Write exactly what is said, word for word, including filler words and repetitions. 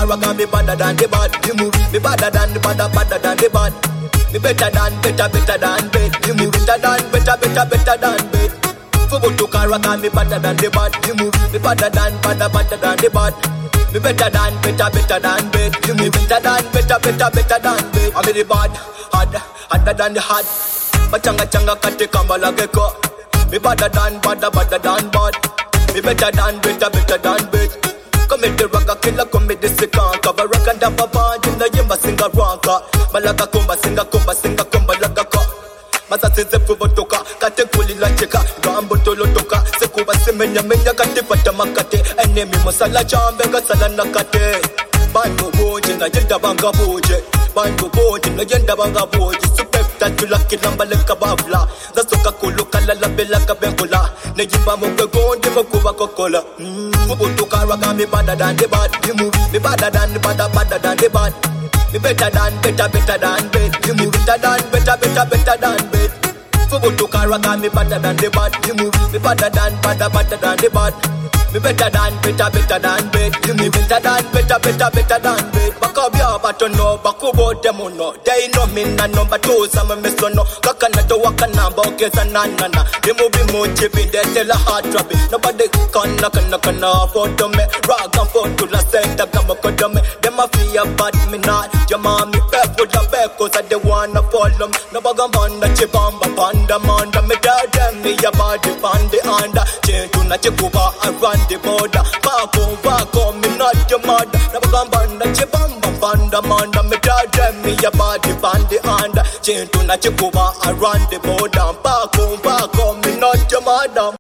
car, I got me better than the bad. You move me better than the bad, better than the bad. Me better than, better, better than bad. You move better than, better, better, better than bad. For to car, I got me better than the bad. You move me better than, better, better than the bad. Me better than, better, better than bad. You move better than, better, better, better than bad. I'm the bad, hard, harder than the hard. Machanga changa kate kambala geko. Me better than, better, better than bad. Me better than, better, better than bad. Commit the raga killer, commit the second. Cover rock and up a band in the yimba singa ranka. Malaga kumba singa kumba singa kumba laga ka. Masasi zefu botoka, kate kuli la cheka. Gambo tolo toka, sekuba semenya menya kate pata makate. Enemy masala chambe kasala nakate. Bango boje na yenda banga boje. Bango boje na yenda banga boje. Supepta tulaki lamba leka bavla. Zasoka kulu kala la bela kabengula. Ne yimba mokwe gonde mokuba kokola. Fubutu karaga me better than the bad. You move me better than the bad, better than the bad. Me better than, better, better than bad. You move better than, better, better, better than bad. Fubutu karaga me better than the bad. You move me better than, better, better than the bad. Me better than, better, better than bad. You move better than, better, better, better than bad. Bakabia bato no, bakubo demo no. They know me na number two, some me so no. Kakana to wakana, bokesa na na na. They move me more chipping, they tell a hard trouble. Nobody can knock and knock and off for me. Rock and fall to la center, come up to me. Them a fear bad me not. Your mommy pep with the back, cause I they wanna follow me. No bagam banda chibamba, banda manda. Me tell them me a body bandi under. Change to na chikuba, I run the border. Back home, back home, me not your mother. No bagam banda chibamba, banda manda. Me tell them me a body bandi under. Change to na chikuba, I run the border. Back home, back home, me not your mother.